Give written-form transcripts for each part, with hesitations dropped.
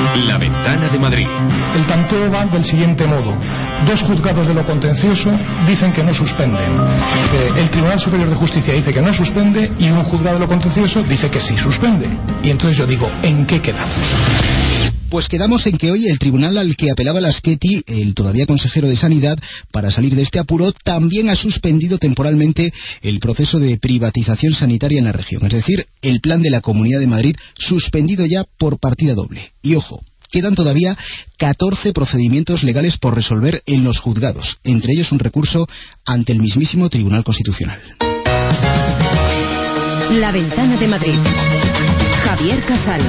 La Ventana de Madrid. El tanteo va del siguiente modo. 2 juzgados de lo contencioso dicen que no suspenden. El Tribunal Superior de Justicia dice que no suspende y un juzgado de lo contencioso dice que sí suspende. Y entonces yo digo, ¿en qué quedamos? Pues quedamos en que hoy el tribunal al que apelaba Laschetti, el todavía consejero de Sanidad, para salir de este apuro, también ha suspendido temporalmente el proceso de privatización sanitaria en la región. Es decir, el plan de la Comunidad de Madrid suspendido ya por partida doble. Y ojo, quedan todavía 14 procedimientos legales por resolver en los juzgados, entre ellos un recurso ante el mismísimo Tribunal Constitucional. La Ventana de Madrid. Javier Casal.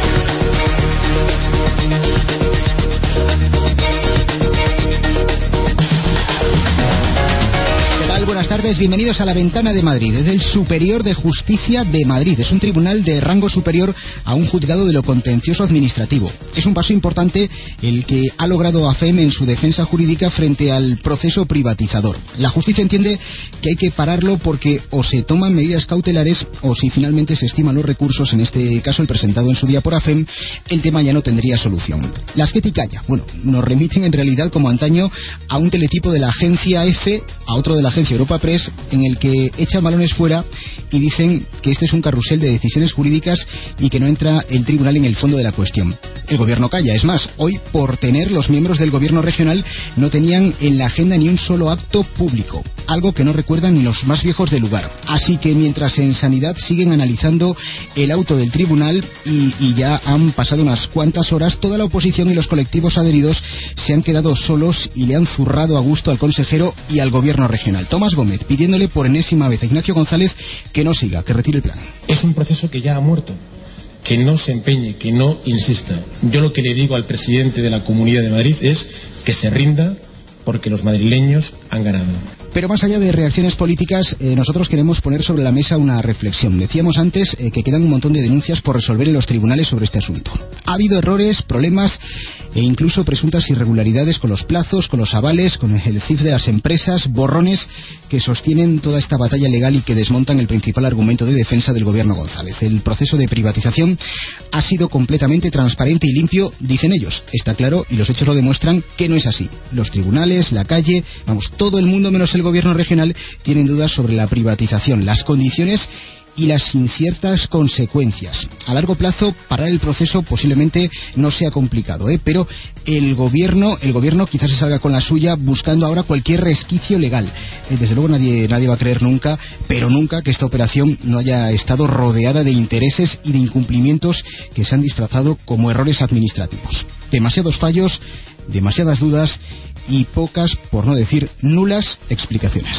Buenas tardes, bienvenidos a La Ventana de Madrid. Es el Superior de Justicia de Madrid. Es un tribunal de rango superior a un juzgado de lo contencioso administrativo. Es un paso importante el que ha logrado AFEM en su defensa jurídica frente al proceso privatizador. La justicia entiende que hay que pararlo porque o se toman medidas cautelares o si finalmente se estiman los recursos, en este caso el presentado en su día por AFEM, el tema ya no tendría solución. Laschetti calla. Bueno, nos remiten en realidad como antaño a un teletipo de la agencia EFE, a otro de la agencia Europa Press, en el que echan balones fuera y dicen que este es un carrusel de decisiones jurídicas y que no entra el tribunal en el fondo de la cuestión. El gobierno calla. Es más, hoy por tener los miembros del gobierno regional no tenían en la agenda ni un solo acto público, algo que no recuerdan ni los más viejos del lugar. Así que mientras en Sanidad siguen analizando el auto del tribunal y ya han pasado unas cuantas horas, toda la oposición y los colectivos adheridos se han quedado solos y le han zurrado a gusto al consejero y al gobierno regional. Tomás Gómez pidiéndole por enésima vez a Ignacio González que no siga, que retire el plan. Es un proceso que ya ha muerto, que no se empeñe, que no insista. Yo lo que le digo al presidente de la Comunidad de Madrid es que se rinda porque los madrileños han ganado. Pero más allá de reacciones políticas, nosotros queremos poner sobre la mesa una reflexión. Decíamos antes que quedan un montón de denuncias por resolver en los tribunales sobre este asunto. Ha habido errores, problemas e incluso presuntas irregularidades con los plazos, con los avales, con el CIF de las empresas, borrones que sostienen toda esta batalla legal y que desmontan el principal argumento de defensa del gobierno González. El proceso de privatización ha sido completamente transparente y limpio, dicen ellos. Está claro, y los hechos lo demuestran, que no es así. Los tribunales, la calle, vamos, todo el mundo menos el gobierno regional tienen dudas sobre la privatización, las condiciones y las inciertas consecuencias. A largo plazo, parar el proceso posiblemente no sea complicado, pero el gobierno quizás se salga con la suya buscando ahora cualquier resquicio legal. Desde luego nadie va a creer nunca, pero nunca, que esta operación no haya estado rodeada de intereses y de incumplimientos que se han disfrazado como errores administrativos. Demasiados fallos, demasiadas dudas y pocas, por no decir nulas, explicaciones.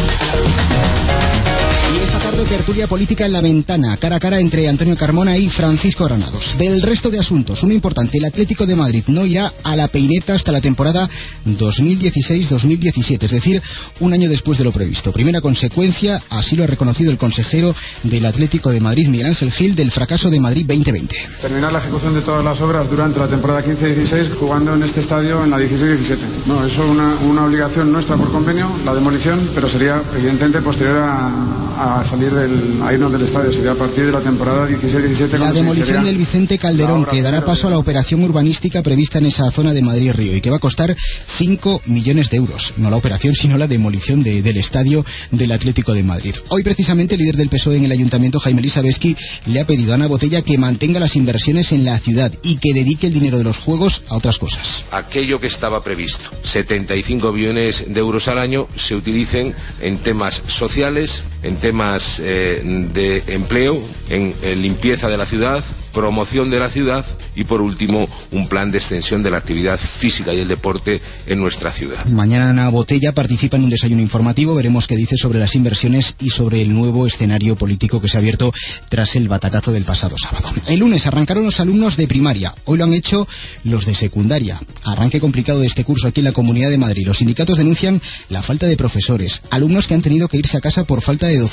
Y esta tarde tertulia política en La Ventana, cara a cara entre Antonio Carmona y Francisco Granados. Del resto de asuntos, uno importante: el Atlético de Madrid no irá a la peineta hasta la temporada 2016-2017, es decir, un año después de lo previsto. Primera consecuencia, así lo ha reconocido el consejero del Atlético de Madrid, Miguel Ángel Gil, del fracaso de Madrid 2020. Terminar la ejecución de todas las obras durante la temporada 15-16 jugando en este estadio en la 16-17. No, eso es una obligación nuestra por convenio, la demolición, pero sería evidentemente posterior a irnos del estadio, sería a partir de la temporada 16-17. La demolición del Vicente Calderón, que dará paso a la operación urbanística prevista en esa zona de Madrid-Río y que va a costar 5 millones de euros. No la operación, sino la demolición del estadio del Atlético de Madrid. Hoy precisamente el líder del PSOE en el Ayuntamiento, Jaime Elisabetsky, le ha pedido a Ana Botella que mantenga las inversiones en la ciudad y que dedique el dinero de los juegos a otras cosas. Aquello que estaba previsto, 75 millones de euros al año, se utilicen en temas sociales, en temas de empleo, en limpieza de la ciudad, promoción de la ciudad y, por último, un plan de extensión de la actividad física y el deporte en nuestra ciudad. Mañana Ana Botella participa en un desayuno informativo. Veremos qué dice sobre las inversiones y sobre el nuevo escenario político que se ha abierto tras el batacazo del pasado sábado. El lunes arrancaron los alumnos de primaria. Hoy lo han hecho los de secundaria. Arranque complicado de este curso aquí en la Comunidad de Madrid. Los sindicatos denuncian la falta de profesores, alumnos que han tenido que irse a casa por falta de docentes y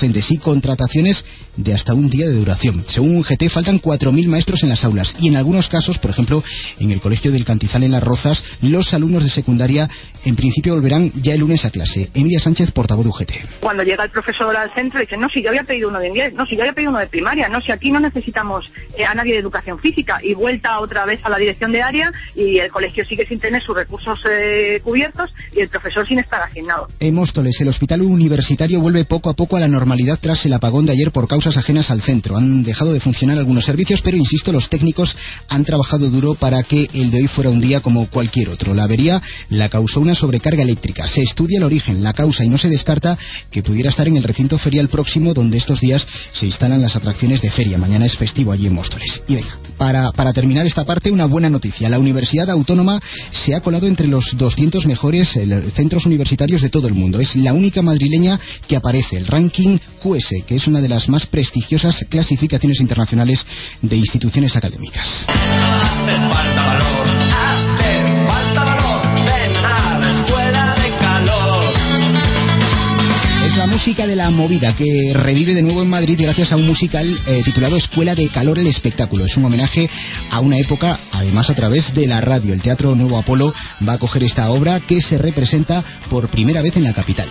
contrataciones de hasta un día de duración. Según UGT, faltan 4.000 maestros en las aulas y en algunos casos, por ejemplo, en el Colegio del Cantizal en Las Rozas, los alumnos de secundaria en principio volverán ya el lunes a clase. Emilia Sánchez, portavoz de UGT. Cuando llega el profesor al centro dice, no, si yo había pedido uno de inglés, no, si yo había pedido uno de primaria, no, si aquí no necesitamos a nadie de educación física, y vuelta otra vez a la dirección de área y el colegio sigue sin tener sus recursos cubiertos y el profesor sin estar asignado. En Móstoles, el hospital universitario vuelve poco a poco a la normalidad tras el apagón de ayer por causas ajenas al centro. Han dejado de funcionar algunos servicios, pero insisto, los técnicos han trabajado duro para que el de hoy fuera un día como cualquier otro. La avería la causó una sobrecarga eléctrica. Se estudia el origen, la causa, y no se descarta que pudiera estar en el recinto ferial próximo, donde estos días se instalan las atracciones de feria. Mañana es festivo allí en Móstoles. Y venga, para terminar esta parte, una buena noticia. La Universidad Autónoma se ha colado entre los 200 mejores centros universitarios de todo el mundo. Es la única madrileña que aparece. El ranking QS, que es una de las más prestigiosas clasificaciones internacionales de instituciones académicas. La música de la movida que revive de nuevo en Madrid gracias a un musical titulado Escuela de Calor, el espectáculo. Es un homenaje a una época, además a través de la radio. El Teatro Nuevo Apolo va a acoger esta obra que se representa por primera vez en la capital.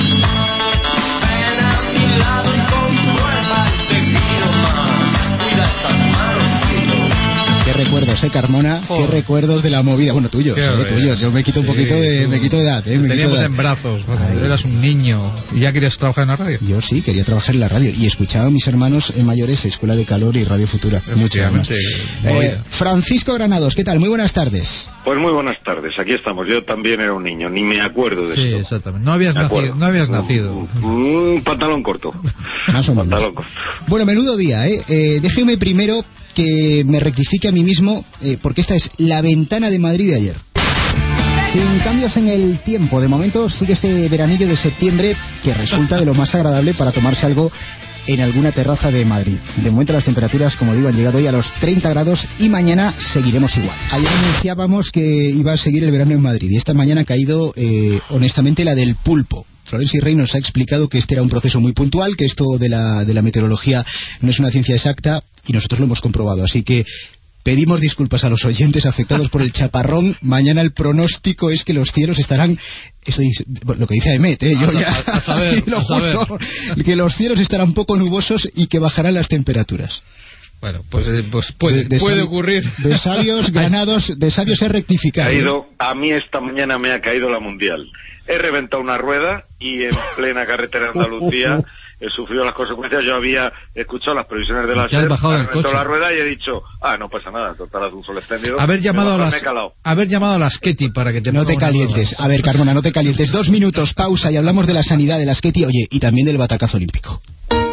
Qué recuerdos, Carmona, qué recuerdos de la movida. Bueno, tuyos, tuyos. Yo me quito un poquito de edad. Teníamos en brazos cuando eras un niño y ya querías trabajar en la radio. Yo sí, quería trabajar en la radio y escuchaba a mis hermanos mayores Escuela de Calor y Radio Futura. Mucho más. Francisco Granados, ¿qué tal? Muy buenas tardes. Pues muy buenas tardes, aquí estamos. Yo también era un niño, ni me acuerdo de esto. Sí, exactamente. No habías nacido. Un pantalón corto. Más o menos. Pantalón corto. Bueno, menudo día, Déjeme primero que me rectifique a mí mismo, porque esta es la ventana de Madrid de ayer. Sin cambios en el tiempo, de momento sigue este veranillo de septiembre que resulta de lo más agradable para tomarse algo en alguna terraza de Madrid. De momento las temperaturas, como digo, han llegado hoy a los 30 grados y mañana seguiremos igual. Ayer anunciábamos que iba a seguir el verano en Madrid y esta mañana ha caído, honestamente, la del pulpo. Florencia Rey nos ha explicado que este era un proceso muy puntual, que esto de la meteorología no es una ciencia exacta y nosotros lo hemos comprobado. Así que pedimos disculpas a los oyentes afectados por el chaparrón. Mañana el pronóstico es que los cielos estarán... Eso dice, lo que dice Emet, yo ya... A saber. Que los cielos estarán poco nubosos y que bajarán las temperaturas. Bueno, pues puede ocurrir. De sabios, Granados, de sabios es rectificar. A mí esta mañana me ha caído la mundial. He reventado una rueda y en plena carretera de Andalucía he sufrido las consecuencias. Yo había escuchado las previsiones de la SER, he reventado la rueda y he dicho, no pasa nada, total, haz un sol espléndido. Haber llamado a las Ketty para que te... No te calientes. A ver, Carmona, no te calientes. 2 minutos, pausa y hablamos de la sanidad de las Ketty, oye, y también del batacazo olímpico.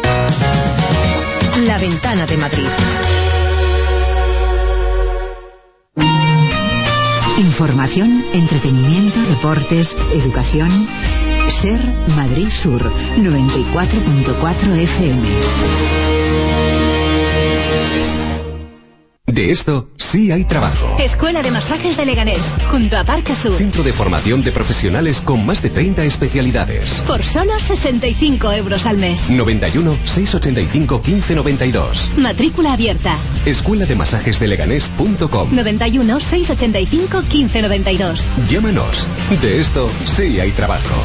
La ventana de Madrid. Información, entretenimiento, deportes, educación. Ser Madrid Sur 94.4 FM. De esto sí hay trabajo. Escuela de Masajes de Leganés, junto a Parque Sur. Centro de formación de profesionales con más de 30 especialidades. Por solo 65 euros al mes. 91 685 1592. Matrícula abierta. Escuela de Masajes de Leganés.com. 91 685 1592. Llámanos. De esto sí hay trabajo.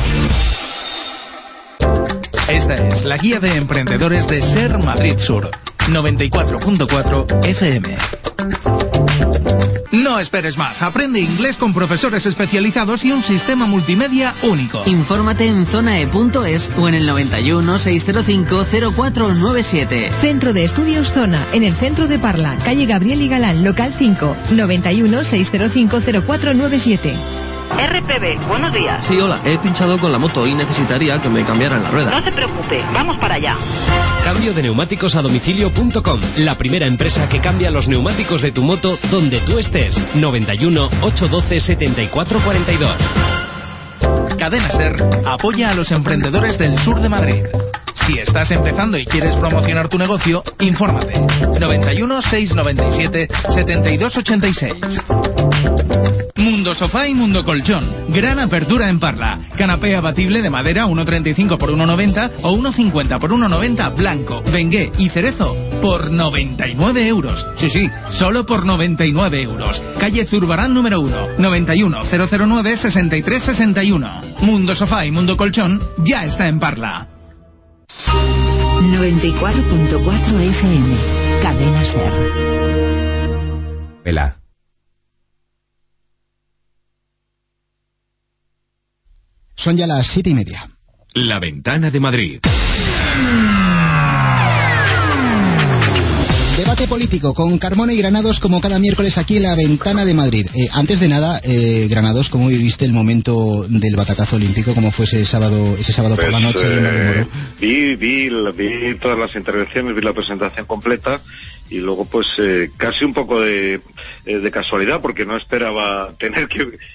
Esta es la guía de emprendedores de Ser Madrid Sur 94.4 FM. No esperes más. Aprende inglés con profesores especializados y un sistema multimedia único. Infórmate en zonae.es o en el 91 605 0497. Centro de Estudios Zona, en el centro de Parla, calle Gabriel y Galán, local 5, 91 605 0497. RPB, buenos días. Sí, hola, he pinchado con la moto y necesitaría que me cambiaran la rueda. No se preocupe, vamos para allá. Cambio de neumáticos a domicilio.com, la primera empresa que cambia los neumáticos de tu moto donde tú estés. 91 812 7442. Cadena Ser apoya a los emprendedores del sur de Madrid. Si estás empezando y quieres promocionar tu negocio, infórmate. 91 697 7286. Mundo Mundo Sofá y Mundo Colchón. Gran apertura en Parla. Canapé abatible de madera 1,35 por 1,90 o 1,50 por 1,90 blanco, bengué y cerezo por 99 euros. Sí, solo por 99 euros. Calle Zurbarán número 1, 91 009 63 61. Mundo Sofá y Mundo Colchón ya está en Parla. 94.4 FM. Cadena SER. Vela. Son ya las 7:30. La Ventana de Madrid. Debate político con Carmona y Granados como cada miércoles aquí en La Ventana de Madrid. Antes de nada, Granados, ¿cómo viviste el momento del batacazo olímpico? ¿Cómo fue ese sábado por la noche? Vi todas las intervenciones, vi la presentación completa y luego pues casi un poco de casualidad, porque no esperaba tener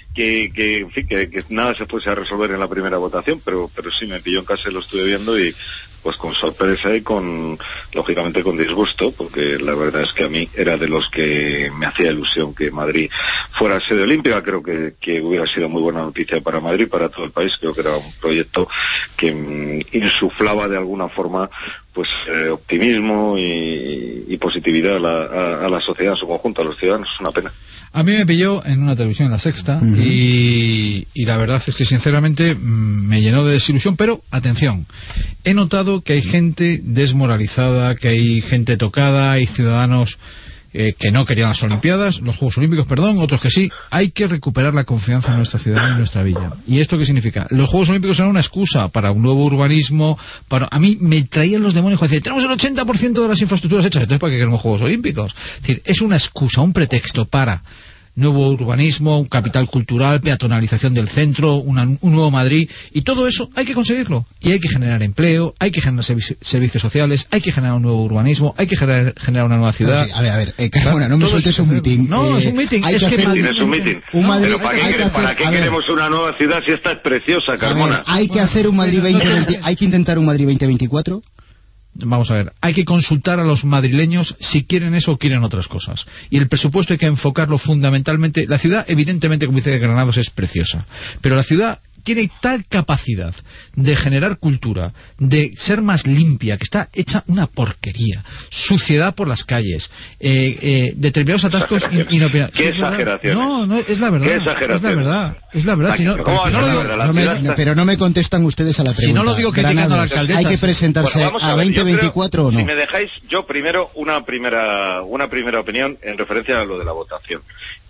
que nada se fuese a resolver en la primera votación, pero sí me pilló en casa y lo estuve viendo, y pues con sorpresa y lógicamente con disgusto, porque la verdad es que a mí era de los que me hacía ilusión que Madrid fuera sede olímpica. Creo que hubiera sido muy buena noticia para Madrid, para todo el país. Creo que era un proyecto que insuflaba de alguna forma pues optimismo y positividad a la sociedad en su conjunto, a los ciudadanos. Es una pena. A mí me pilló en una televisión, en La Sexta, y la verdad es que sinceramente me llenó de desilusión, pero atención, he notado que hay gente desmoralizada, que hay gente tocada, hay ciudadanos que no querían las Olimpiadas, los Juegos Olímpicos, perdón, otros que sí. Hay que recuperar la confianza en nuestra ciudad y en nuestra villa. ¿Y esto qué significa? Los Juegos Olímpicos eran una excusa para un nuevo urbanismo. A mí me traían los demonios cuando decían, tenemos el 80% de las infraestructuras hechas, entonces ¿para qué queremos Juegos Olímpicos? Es decir, es una excusa, un pretexto para nuevo urbanismo, un capital cultural, peatonalización del centro, un nuevo Madrid, y todo eso hay que conseguirlo. Y hay que generar empleo, hay que generar servicios sociales, hay que generar un nuevo urbanismo, hay que generar una nueva ciudad. Sí, a ver, Carmona, no me sueltes un mitin. No, es un mitin. Tienes un mitin. Pero ¿para qué queremos una nueva ciudad si esta es preciosa, Carmona? Hay que hacer un Madrid 2020, hay que intentar un Madrid 2024. Vamos a ver, hay que consultar a los madrileños si quieren eso o quieren otras cosas. Y el presupuesto hay que enfocarlo fundamentalmente. La ciudad, evidentemente, como dice Granados, es preciosa. Pero la ciudad tiene tal capacidad de generar cultura, de ser más limpia, que está hecha una porquería. Suciedad por las calles, determinados atascos inopinados. ¿Qué exageraciones? No, es la verdad. ¿Qué exageraciones? Es la verdad. Pero no me contestan ustedes a la pregunta. Si no lo digo criticando a la alcaldesa. ¿Hay que presentarse a 2024 o no? Si me dejáis, yo primero una primera opinión en referencia a lo de la votación.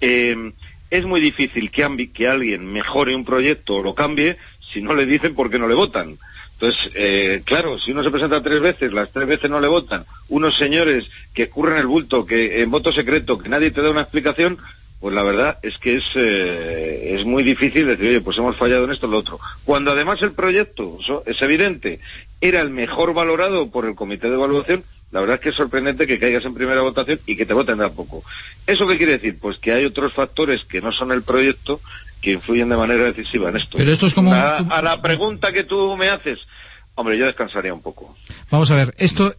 Es muy difícil que alguien mejore un proyecto o lo cambie si no le dicen por qué no le votan. Entonces, claro, si uno se presenta 3 veces, las 3 veces no le votan, unos señores que escurren el bulto, que en voto secreto, que nadie te da una explicación, pues la verdad es que es muy difícil decir, oye, pues hemos fallado en esto o lo otro. Cuando además el proyecto, eso es evidente, era el mejor valorado por el comité de evaluación, la verdad es que es sorprendente que caigas en primera votación y que te voten tampoco. ¿Eso qué quiere decir? Pues que hay otros factores que no son el proyecto que influyen de manera decisiva en esto. Pero esto es como... A la pregunta que tú me haces, hombre, yo descansaría un poco. Vamos a ver, esto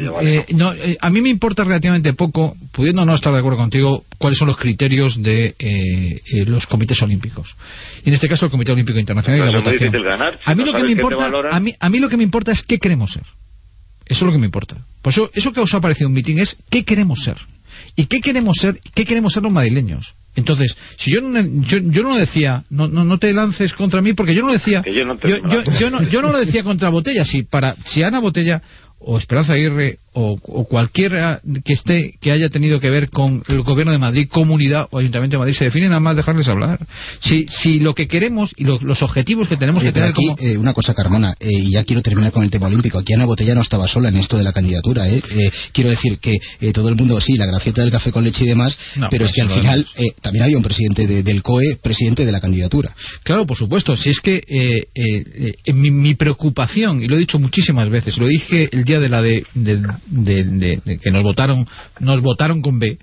a mí me importa relativamente poco, pudiendo no estar de acuerdo contigo, cuáles son los criterios de los comités olímpicos. Y en este caso el Comité Olímpico Internacional y la votación. Ganar, a mí lo que me importa es qué queremos ser. Eso es lo que me importa. Por eso que os ha parecido un mitin es qué queremos ser. ¿Y qué queremos ser los madrileños? Entonces, si yo no decía, no te lances contra mí, porque yo no decía, yo no lo decía contra Botella. Si Ana Botella o Esperanza Aguirre o cualquiera que haya tenido que ver con el Gobierno de Madrid, Comunidad o Ayuntamiento de Madrid se definen, nada más dejarles hablar. Si lo que queremos y los objetivos que tenemos que tener aquí, como... una cosa, Carmona, y ya quiero terminar con el tema olímpico. Aquí Ana Botella no estaba sola en esto de la candidatura, quiero decir que todo el mundo, sí, la gracieta del café con leche y demás, pero es que al final también había un presidente del COE, presidente de la candidatura. Claro, por supuesto. Si es que mi preocupación, y lo he dicho muchísimas veces, lo dije el día de que nos votaron con B,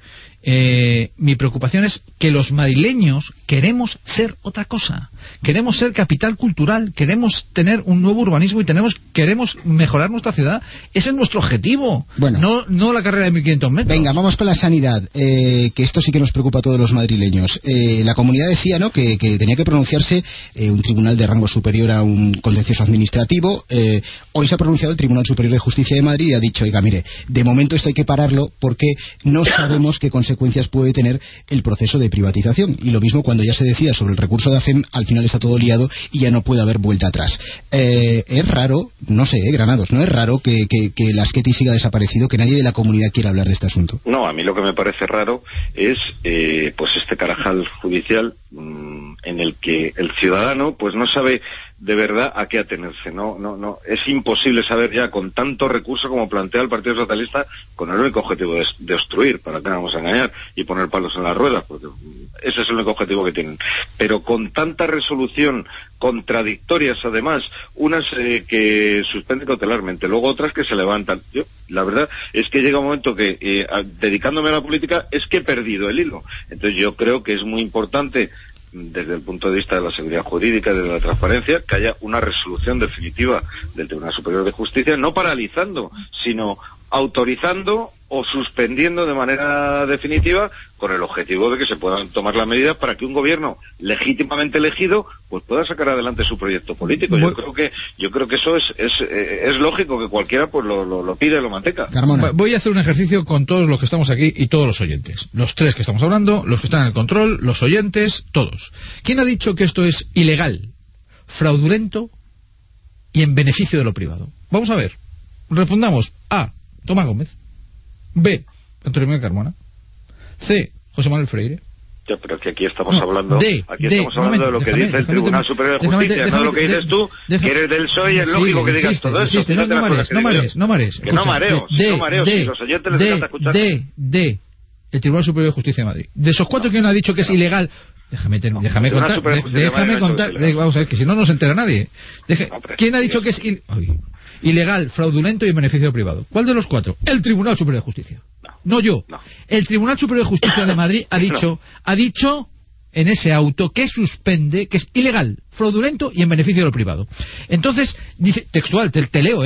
Mi preocupación es que los madrileños queremos ser otra cosa. Queremos ser capital cultural, queremos tener un nuevo urbanismo y queremos mejorar nuestra ciudad. Ese es nuestro objetivo. Bueno, no la carrera de 1500 metros. Venga, vamos con la sanidad, que esto sí que nos preocupa a todos los madrileños. La comunidad decía, ¿no?, que tenía que pronunciarse un tribunal de rango superior a un contencioso administrativo. Hoy se ha pronunciado el Tribunal Superior de Justicia de Madrid y ha dicho, oiga, mire, de momento esto hay que pararlo porque no sabemos qué consecuencias puede tener el proceso de privatización. Y lo mismo cuando ya se decía sobre el recurso de AFEM, al final está todo liado y ya no puede haber vuelta atrás. Es raro, no sé, Granados, ¿no es raro que la Asqueti siga desaparecido, que nadie de la comunidad quiera hablar de este asunto? No, a mí lo que me parece raro es pues este carajal judicial en el que el ciudadano pues no sabe de verdad a qué atenerse. No, es imposible saber ya con tanto recurso como plantea el Partido Socialista, con el único objetivo de obstruir, para que no vamos a engañar, y poner palos en las ruedas, porque ese es el único objetivo que tienen. Pero con tanta resolución contradictorias, además, unas que suspenden cautelarmente, luego otras que se levantan. Yo, la verdad, es que llega un momento que, dedicándome a la política, es que he perdido el hilo. Entonces yo creo que es muy importante, desde el punto de vista de la seguridad jurídica y de la transparencia, que haya una resolución definitiva del Tribunal Superior de Justicia, no paralizando, sino autorizando o suspendiendo de manera definitiva, con el objetivo de que se puedan tomar las medidas para que un gobierno legítimamente elegido pues pueda sacar adelante su proyecto político. Yo creo que eso es lógico, que cualquiera pues lo pide y lo mantenga. Voy a hacer un ejercicio con todos los que estamos aquí y todos los oyentes. Los tres que estamos hablando, los que están en el control, los oyentes, todos. ¿Quién ha dicho que esto es ilegal, fraudulento y en beneficio de lo privado? Vamos a ver. Respondamos. A. Tomás Gómez. B. Antonio Miguel Carmona. C. José Manuel Freire. Ya, pero que aquí estamos hablando de lo que dice el Tribunal Superior de Justicia, no lo que dices tú, que eres del PSOE y es lógico que digas todo eso. No marees. Que no mareo, si los oyentes les encanta escuchar. D. El Tribunal Superior de Justicia de Madrid. De esos cuatro, ¿quién ha dicho que es ilegal? Déjame contar. Vamos a ver, que si no nos entera nadie. ¿Quién ha dicho que es ilegal, fraudulento y en beneficio privado? ¿Cuál de los cuatro? El Tribunal Superior de Justicia. No yo. El Tribunal Superior de Justicia de Madrid ha dicho en ese auto que suspende, que es ilegal, fraudulento y en beneficio de lo privado. Entonces, dice textual, te leo,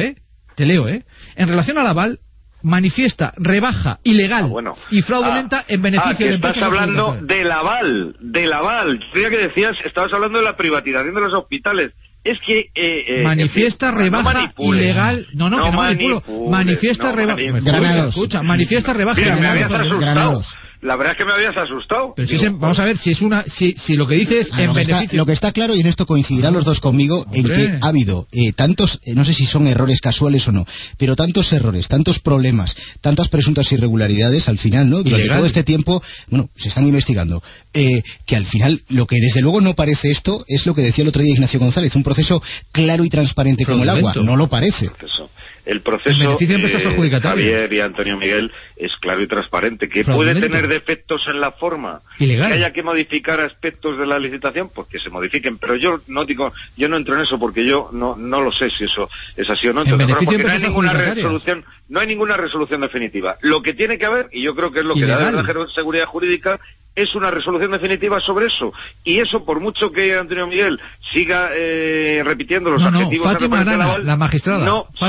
en relación al aval, manifiesta rebaja ilegal y fraudulenta en beneficio de empresas. Estás hablando del aval. Yo creía que decías, estabas hablando de la privatización de los hospitales. Es que manifiesta rebaja ilegal. No manipulo. Manifiesta rebaja. Escucha, manifiesta rebaja ilegal. La verdad es que me habías asustado. Pero vamos a ver si lo que dice es en beneficio. Lo que está claro, y en esto coincidirán los dos conmigo, en que ha habido tantos, no sé si son errores casuales o no, pero tantos errores, tantos problemas, tantas presuntas irregularidades al final, ¿no? Durante todo este tiempo, se están investigando, que al final lo que desde luego no parece esto es lo que decía el otro día Ignacio González, un proceso claro y transparente como el agua. No lo parece. El proceso Javier y Antonio Miguel es claro y transparente. Que puede tener defectos en la forma, ilegal, que haya que modificar aspectos de la licitación, pues que se modifiquen. Pero yo no entro en eso, porque yo no lo sé si eso es así o no. Porque no hay ninguna resolución definitiva. Lo que tiene que haber, y yo creo que es lo que da la seguridad jurídica, es una resolución definitiva sobre eso. Y eso, por mucho que Antonio Miguel siga repitiendo los adjetivos... Fátima Arana, la magistrada.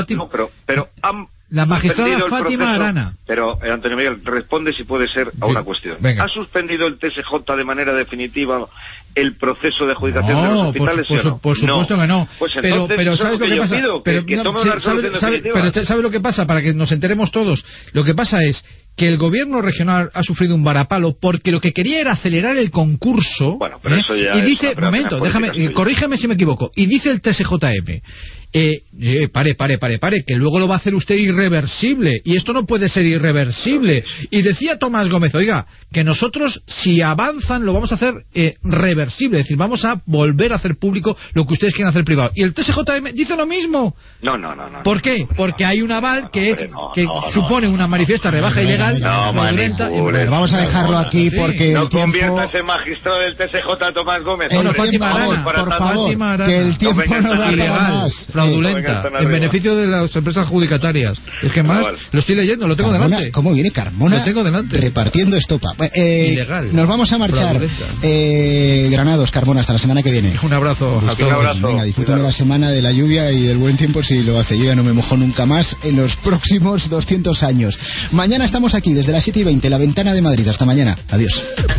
La magistrada Fátima Arana. Pero, Antonio Miguel, responde si puede ser a una cuestión. Venga. ¿Ha suspendido el TSJ de manera definitiva el proceso de adjudicación de los hospitales? Por supuesto que no. Pues pero ¿sabes lo que pasa? ¿Sabes lo que pasa? Para que nos enteremos todos. Lo que pasa es que el gobierno regional ha sufrido un varapalo porque lo que quería era acelerar el concurso. Bueno, pero eso ya y dice, corrígeme si me equivoco, y dice el TSJM, pare, que luego lo va a hacer usted irreversible, y esto no puede ser irreversible. Y decía Tomás Gómez, oiga, que nosotros si avanzan lo vamos a hacer reversible, es decir, vamos a volver a hacer público lo que ustedes quieren hacer privado. Y el TSJM dice lo mismo. No. ¿Por qué? Porque hay un aval que supone una manifiesta rebaja ilegal ilegal, fraudulenta. Bueno, vamos a dejarlo aquí porque no el tiempo... conviertas en magistrado del TSJ Tomás Gómez. Fátima Arana, por favor, que el tiempo no da ilegal, fraudulenta, en beneficio de las empresas adjudicatarias. Es que más, lo estoy leyendo, lo tengo delante. ¿Cómo viene Carmona? Lo tengo delante. Repartiendo estopa. Ilegal. Nos vamos a marchar. Granados, Carmona, hasta la semana que viene. Un abrazo a todos. Un abrazo. Venga, disfruten de la semana, de la lluvia y del buen tiempo si lo hace. Yo ya no me mojo nunca más en los próximos 200 años. Mañana estamos aquí desde las 7:20, La Ventana de Madrid. Hasta mañana. Adiós.